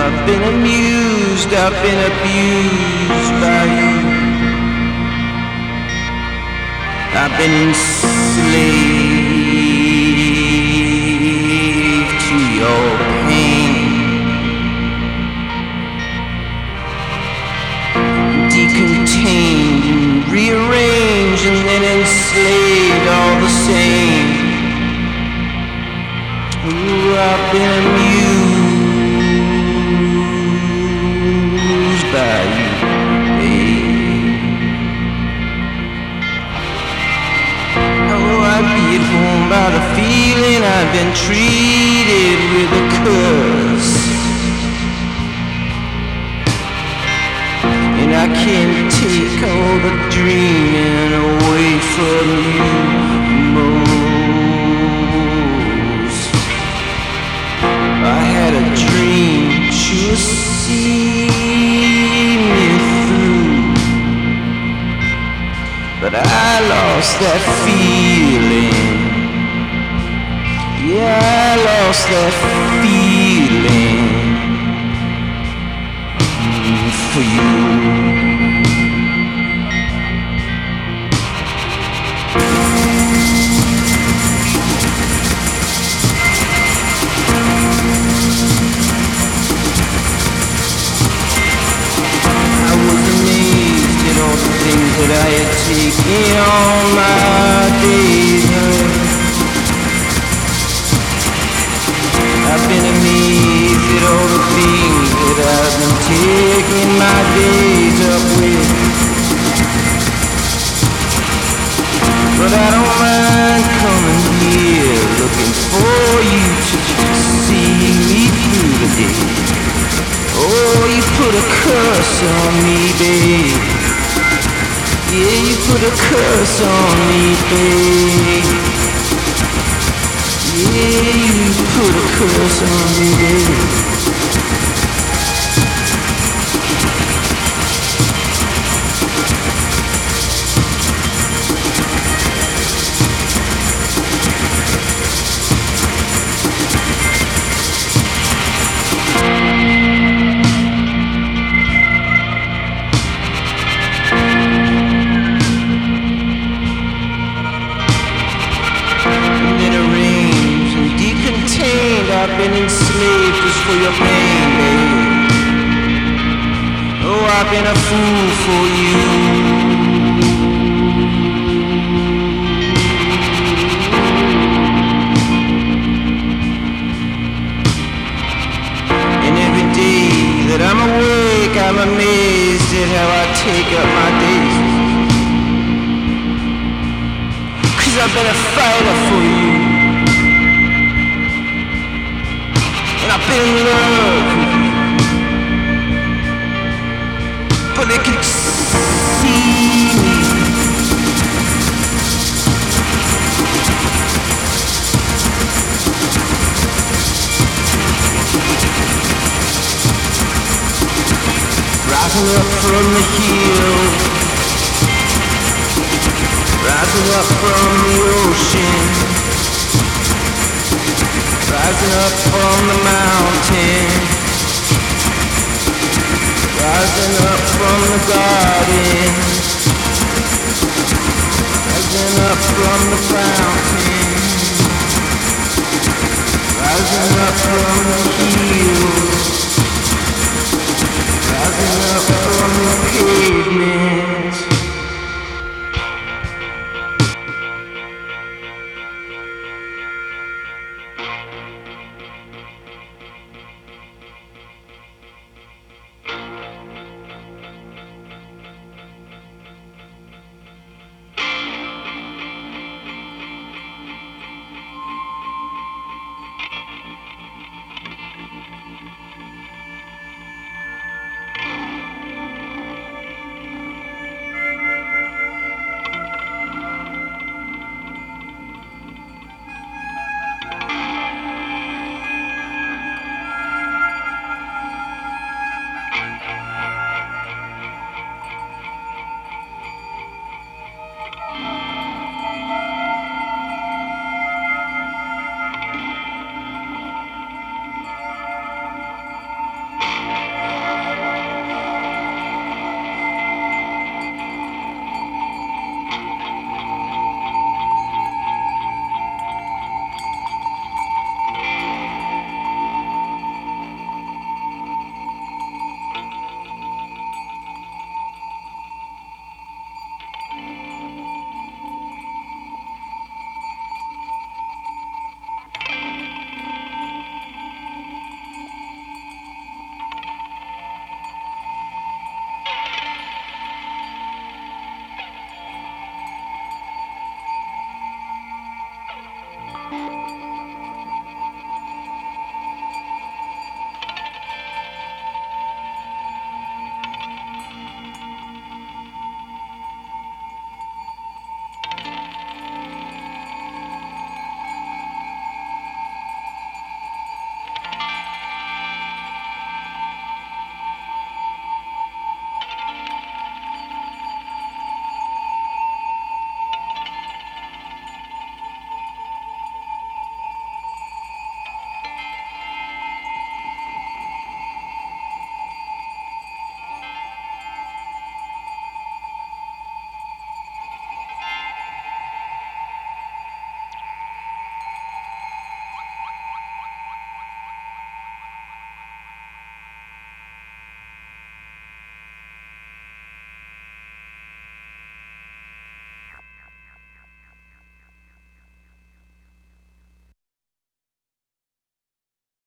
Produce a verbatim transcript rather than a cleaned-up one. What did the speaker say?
I've been amused, I've been abused by you. I've been enslaved to your pain, decontained and rearranged and then enslaved all the same. Ooh, I've been amused by you, babe. Oh, I'd be at home by the feeling I've been treated with a curse, and I can't take all the dreaming away from you most. I had a dream to see me through, but I lost that feeling. Yeah, I lost that feeling for you. That I had taken all my days home. I've been amazed at all the things that I've been taking my days up with. But I don't mind coming here looking for you to see me through the day. Oh, you put a curse on me, babe. Yeah, you put a curse on me, babe. Yeah, you put a curse on me, babe. I've been enslaved just for your pain, babe. Oh, I've been a fool for you. And every day that I'm awake, I'm amazed at how I take up my days. 'Cause I've been a fighter for you. I've been in love, but they can see me. Rising up from the hill, rising up from the ocean, rising up from the mountain, rising up from the garden, rising up from the fountain.